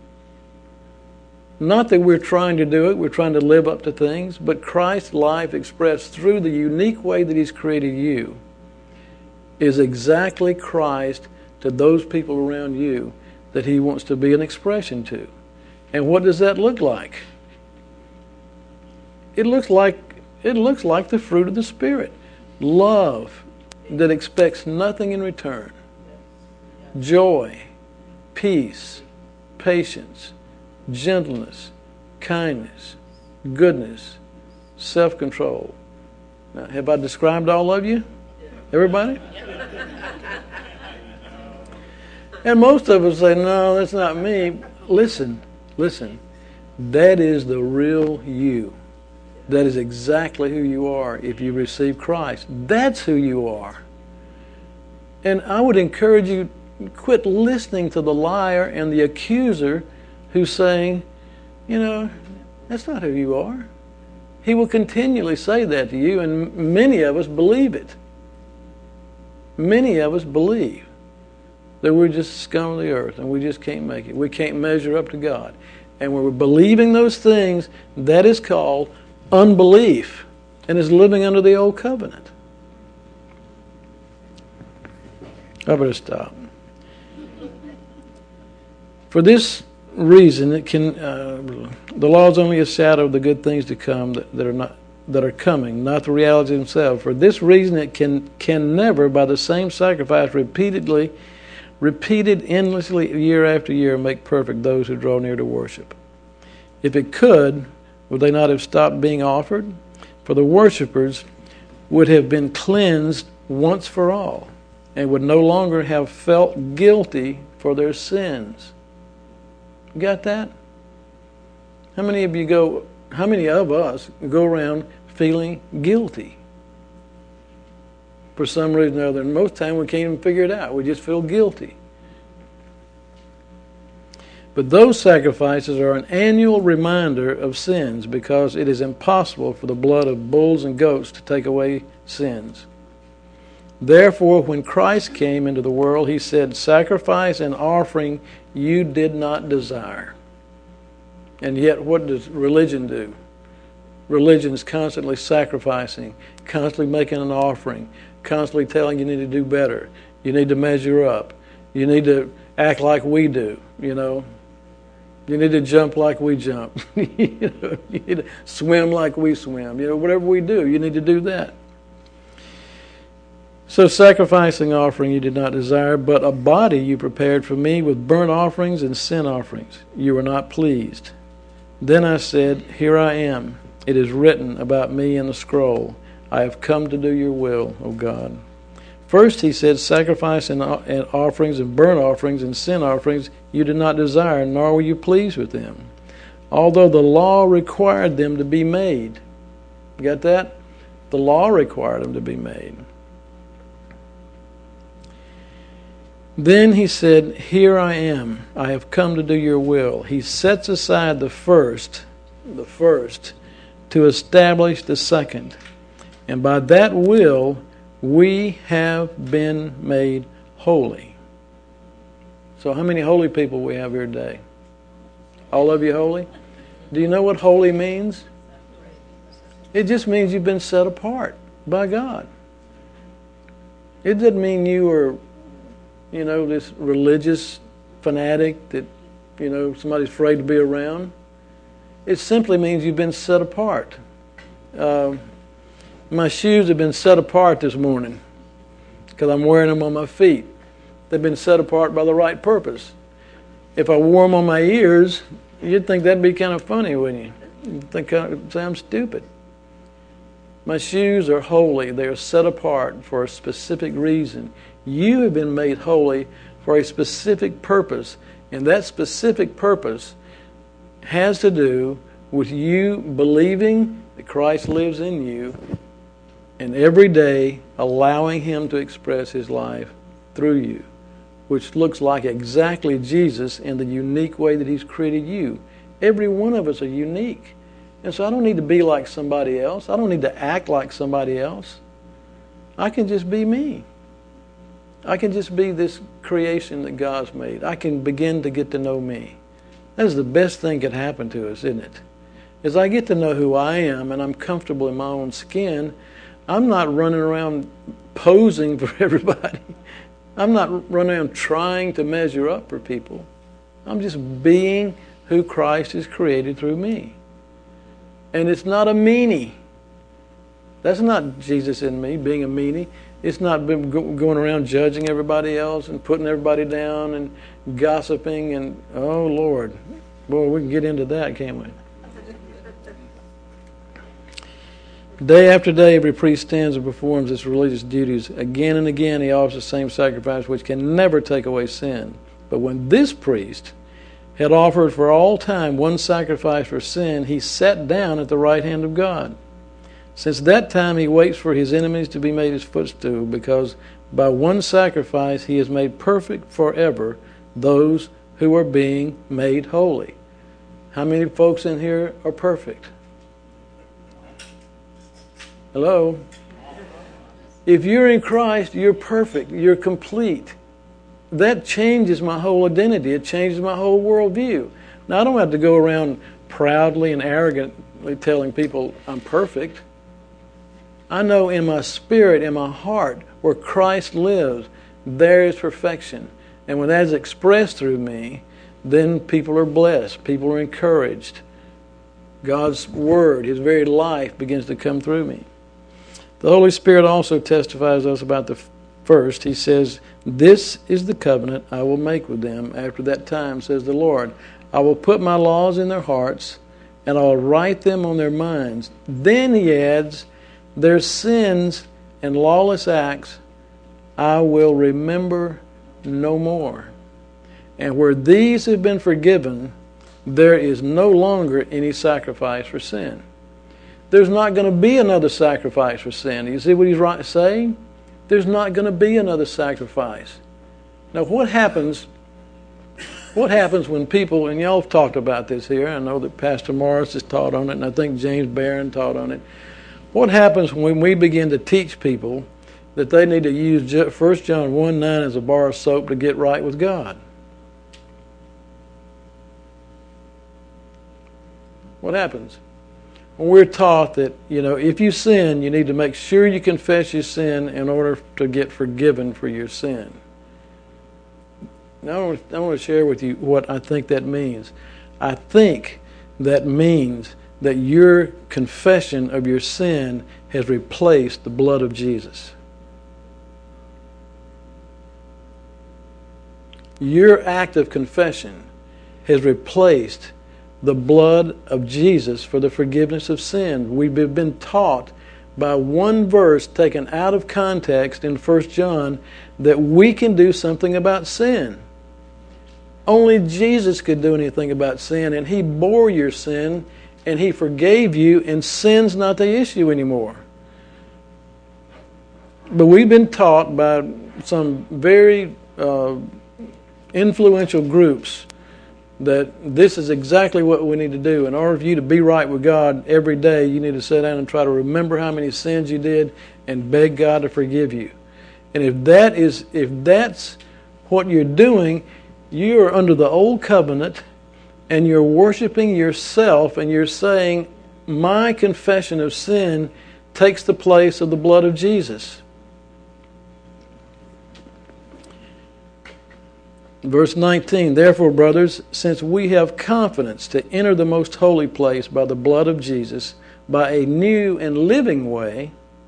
[SPEAKER 2] Not that we're trying to do it, we're trying to live up to things, but Christ's life expressed through the unique way that He's created you is exactly Christ to those people around you that He wants to be an expression to. And what does that look like? It looks like the fruit of the Spirit. Love that expects nothing in return. Joy, peace, patience, gentleness, kindness, goodness, self-control. Now, have I described all of you? Everybody? And most of us say, no, that's not me. Listen. That is the real you. That is exactly who you are if you receive Christ. That's who you are. And I would encourage you, quit listening to the liar and the accuser who's saying, that's not who you are. He will continually say that to you, and many of us believe it. Many of us believe that we're just scum of the earth and we just can't make it. We can't measure up to God. And when we're believing those things, that is called unbelief and is living under the old covenant. I better stop. For this reason, the law is only a shadow of the good things to come that are coming, not the reality themselves. For this reason, it can never, by the same sacrifice repeated endlessly year after year, make perfect those who draw near to worship. If it could, would they not have stopped being offered? For the worshipers would have been cleansed once for all and would no longer have felt guilty for their sins. You got that? How many of us go around feeling guilty for some reason or other? And most of the time we can't even figure it out. We just feel guilty. But those sacrifices are an annual reminder of sins because it is impossible for the blood of bulls and goats to take away sins. Therefore, when Christ came into the world, He said, sacrifice and offering you did not desire. And yet, what does religion do? Religion is constantly sacrificing, constantly making an offering, constantly telling you need to do better. You need to measure up. You need to act like we do, You need to jump like we jump. You need to swim like we swim. Whatever we do, you need to do that. So sacrificing offering you did not desire, but a body you prepared for me with burnt offerings and sin offerings. You were not pleased. Then I said, here I am. It is written about me in the scroll. I have come to do your will, O God. First He said, sacrifice and offerings and burnt offerings and sin offerings you did not desire, nor were you pleased with them, although the law required them to be made. You got that? The law required them to be made. Then He said, here I am. I have come to do your will. He sets aside the first, to establish the second. And by that will, we have been made holy. So how many holy people we have here today? All of you holy? Do you know what holy means? It just means you've been set apart by God. It doesn't mean you are, this religious fanatic that, somebody's afraid to be around. It simply means you've been set apart. My shoes have been set apart this morning because I'm wearing them on my feet. They've been set apart by the right purpose. If I wore them on my ears, you'd think that'd be kind of funny, wouldn't you? You'd think I'd say I'm stupid. My shoes are holy. They are set apart for a specific reason. You have been made holy for a specific purpose. And that specific purpose has to do with you believing that Christ lives in you and every day allowing Him to express His life through you, which looks like exactly Jesus in the unique way that He's created you. Every one of us are unique. And so I don't need to be like somebody else. I don't need to act like somebody else. I can just be me. I can just be this creation that God's made. I can begin to get to know me. That is the best thing that could happen to us, isn't it? As I get to know who I am and I'm comfortable in my own skin, I'm not running around posing for everybody. I'm not running around trying to measure up for people. I'm just being who Christ has created through me. And it's not a meanie. That's not Jesus in me, being a meanie. It's not going around judging everybody else and putting everybody down and gossiping and, oh Lord. Boy, we can get into that, can't we? Day after day, every priest stands and performs his religious duties. Again and again, he offers the same sacrifice, which can never take away sin. But when this priest had offered for all time one sacrifice for sin, he sat down at the right hand of God. Since that time, he waits for his enemies to be made his footstool, because by one sacrifice he has made perfect forever those who are being made holy. How many folks in here are perfect? Hello? If you're in Christ, you're perfect. You're complete. That changes my whole identity. It changes my whole worldview. Now, I don't have to go around proudly and arrogantly telling people I'm perfect. I know in my spirit, in my heart, where Christ lives, there is perfection. And when that is expressed through me, then people are blessed. People are encouraged. God's Word, His very life, begins to come through me. The Holy Spirit also testifies to us about the first. He says, "This is the covenant I will make with them after that time, says the Lord. I will put my laws in their hearts, and I will write them on their minds." Then he adds, "Their sins and lawless acts I will remember no more. And where these have been forgiven, there is no longer any sacrifice for sin." There's not going to be another sacrifice for sin. You see what he's saying? There's not going to be another sacrifice. Now, what happens when people, and y'all have talked about this here, I know that Pastor Morris has taught on it, and I think James Barron taught on it. What happens when we begin to teach people that they need to use 1 John 1:9 as a bar of soap to get right with God? What happens? When we're taught that, if you sin, you need to make sure you confess your sin in order to get forgiven for your sin. Now, I want to share with you what I think that means. I think that means that your confession of your sin has replaced the blood of Jesus. Your act of confession has replaced the blood of Jesus for the forgiveness of sin. We've been taught by one verse taken out of context in 1 John that we can do something about sin. Only Jesus could do anything about sin, and He bore your sin, and He forgave you, and sin's not the issue anymore. But we've been taught by some very influential groups that this is exactly what we need to do. In order for you to be right with God every day, you need to sit down and try to remember how many sins you did and beg God to forgive you. And if that's what you're doing, you are under the old covenant and you're worshiping yourself, and you're saying, my confession of sin takes the place of the blood of Jesus. Verse 19, "Therefore, brothers, since we have confidence to enter the most holy place by the blood of Jesus, by a new and living way,"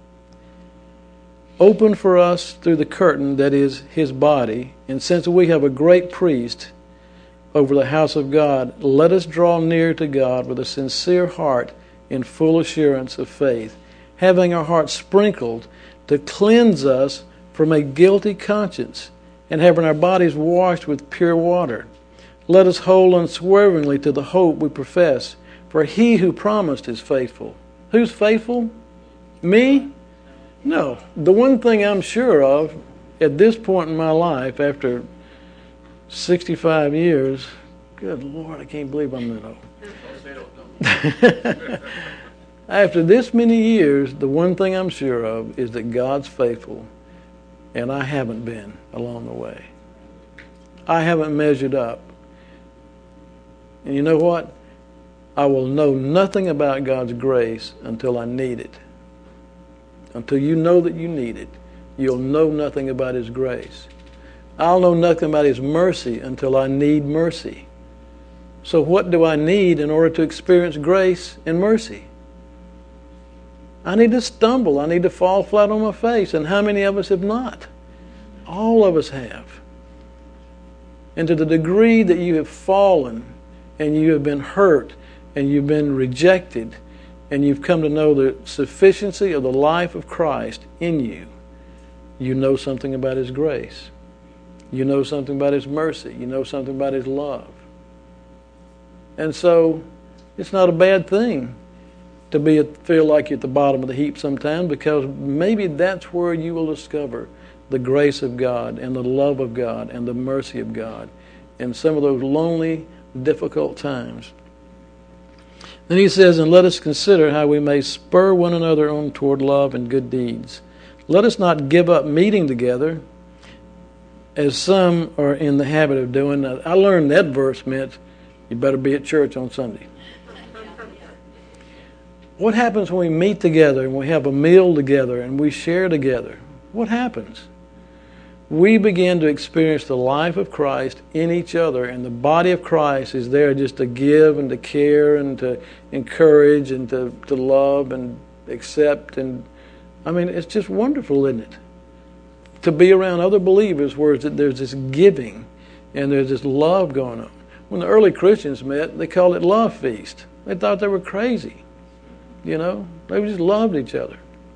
[SPEAKER 2] opened for us through the curtain that is His body. And since we have a great priest over the house of God, let us draw near to God with a sincere heart in full assurance of faith, having our hearts sprinkled to cleanse us from a guilty conscience, and having our bodies washed with pure water. Let us hold unswervingly to the hope we profess, for He who promised is faithful. Who's faithful? Me? No. The one thing I'm sure of at this point in my life, after 65 years, good Lord, I can't believe I'm that old. After this many years, the one thing I'm sure of is that God's faithful, and I haven't been along the way. I haven't measured up. And you know what? I will know nothing about God's grace until I need it. Until you know that you need it, you'll know nothing about His grace. I'll know nothing about His mercy until I need mercy. So what do I need in order to experience grace and mercy? I need to stumble. I need to fall flat on my face. And how many of us have not? All of us have. And to the degree that you have fallen and you have been hurt and you've been rejected and you've come to know the sufficiency of the life of Christ in you, you know something about His grace. You know something about His mercy. You know something about His love. And so it's not a bad thing to feel like you're at the bottom of the heap sometimes, because maybe that's where you will discover the grace of God and the love of God and the mercy of God in some of those lonely, difficult times. Then he says, and let us consider how we may spur one another on toward love and good deeds. Let us not give up meeting together, as some are in the habit of doing. I learned that verse meant you better be at church on Sunday. What happens when we meet together and we have a meal together and we share together? What happens? We begin to experience the life of Christ in each other, and the body of Christ is there just to give and to care and to encourage and to love and accept. And I mean, it's just wonderful, isn't it? To be around other believers where there's this giving and there's this love going on. When the early Christians met, they called it love feast. They thought they were crazy. You know, they just loved each other.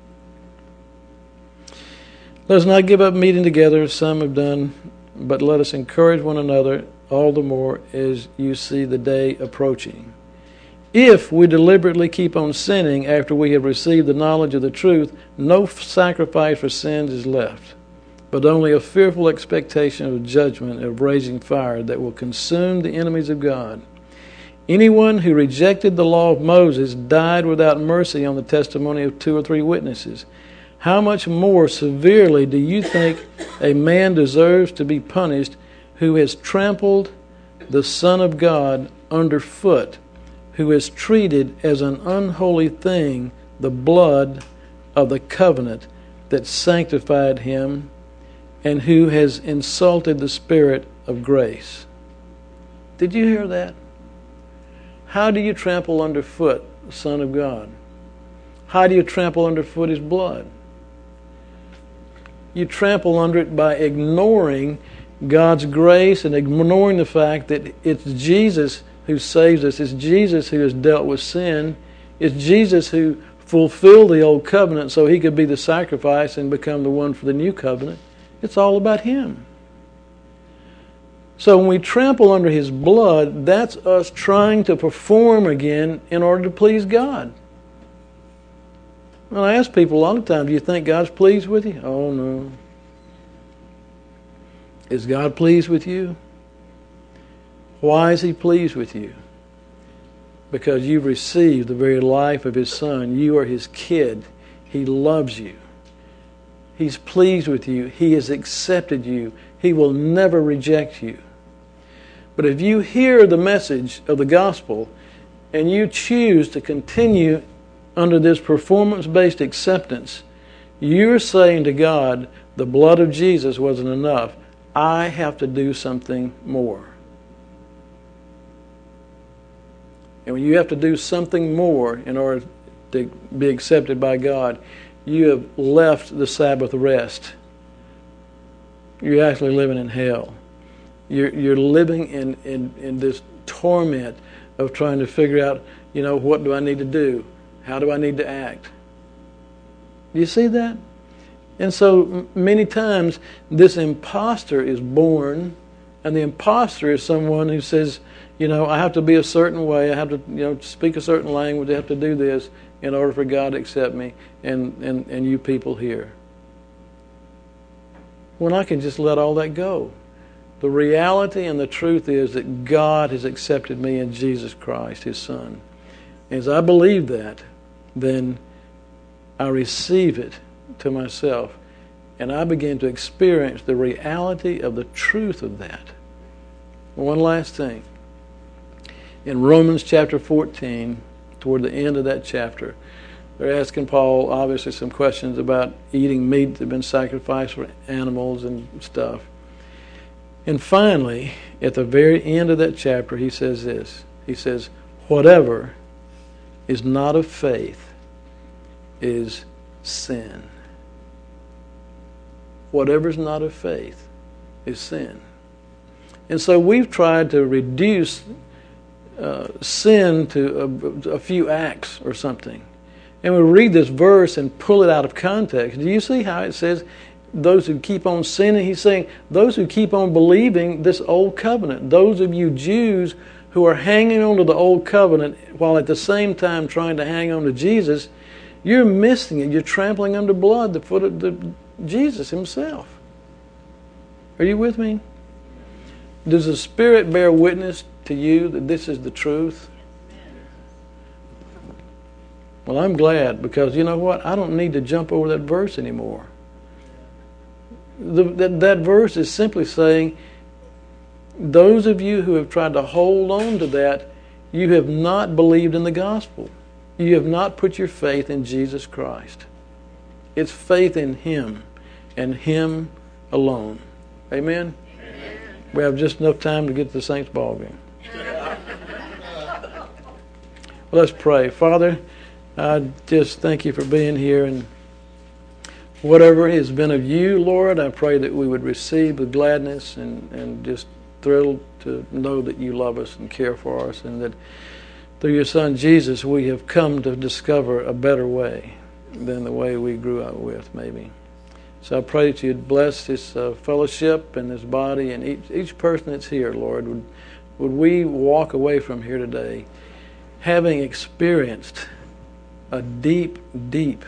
[SPEAKER 2] Let us not give up meeting together, as some have done, but let us encourage one another all the more as you see the day approaching. If we deliberately keep on sinning after we have received the knowledge of the truth, no sacrifice for sins is left, but only a fearful expectation of judgment of raging fire that will consume the enemies of God. Anyone who rejected the law of Moses died without mercy on the testimony of 2 or 3 witnesses. How much more severely do you think a man deserves to be punished who has trampled the Son of God underfoot, who has treated as an unholy thing the blood of the covenant that sanctified him, and who has insulted the Spirit of grace? Did you hear that? How do you trample underfoot the Son of God? How do you trample underfoot His blood? You trample under it by ignoring God's grace and ignoring the fact that it's Jesus who saves us. It's Jesus who has dealt with sin. It's Jesus who fulfilled the old covenant so He could be the sacrifice and become the one for the new covenant. It's all about Him. So when we trample under His blood, that's us trying to perform again in order to please God. When I ask people a lot of times, do you think God's pleased with you? Oh, no. Is God pleased with you? Why is He pleased with you? Because you've received the very life of His Son. You are His kid. He loves you. He's pleased with you. He has accepted you. He will never reject you. But if you hear the message of the gospel and you choose to continue under this performance-based acceptance, you're saying to God, the blood of Jesus wasn't enough. I have to do something more. And when you have to do something more in order to be accepted by God, you have left the Sabbath rest. You're actually living in hell. You're living in this torment of trying to figure out, what do I need to do? How do I need to act? Do you see that? And so many times this imposter is born, and the imposter is someone who says, I have to be a certain way, I have to speak a certain language, I have to do this in order for God to accept me and you people here. When I can just let all that go. The reality and the truth is that God has accepted me in Jesus Christ, His Son. As I believe that, then I receive it to myself, and I begin to experience the reality of the truth of that. One last thing. In Romans chapter 14, toward the end of that chapter, they're asking Paul, obviously, some questions about eating meat that had been sacrificed for animals and stuff. And finally, at the very end of that chapter, he says this. He says, whatever is not of faith is sin. Whatever is not of faith is sin. And so we've tried to reduce sin to a few acts or something. And we read this verse and pull it out of context. Do you see how it says those who keep on sinning? He's saying those who keep on believing this old covenant. Those of you Jews who are hanging on to the old covenant while at the same time trying to hang on to Jesus, you're missing it. You're trampling under blood the foot of Jesus Himself. Are you with me? Does the Spirit bear witness to you that this is the truth? Well, I'm glad, because you know what? I don't need to jump over that verse anymore. That verse is simply saying, those of you who have tried to hold on to that, you have not believed in the gospel. You have not put your faith in Jesus Christ. It's faith in Him and Him alone. Amen? Amen. We have just enough time to get to the Saints ball game. Well, let's pray. Father, I just thank You for being here, and whatever has been of You, Lord, I pray that we would receive with gladness and just thrilled to know that You love us and care for us, and that through Your Son Jesus we have come to discover a better way than the way we grew up with, maybe. So I pray that You'd bless this fellowship and this body and each person that's here, Lord. Would we walk away from here today having experienced a deep, deep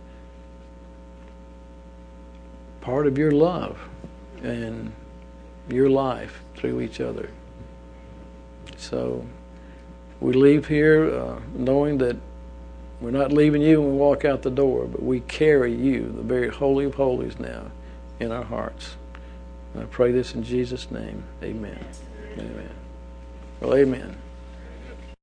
[SPEAKER 2] part of Your love and Your life through each other. So we leave here knowing that we're not leaving You when we walk out the door, but we carry You, the very Holy of Holies, now in our hearts. And I pray this in Jesus' name. Amen. Amen. Well, amen.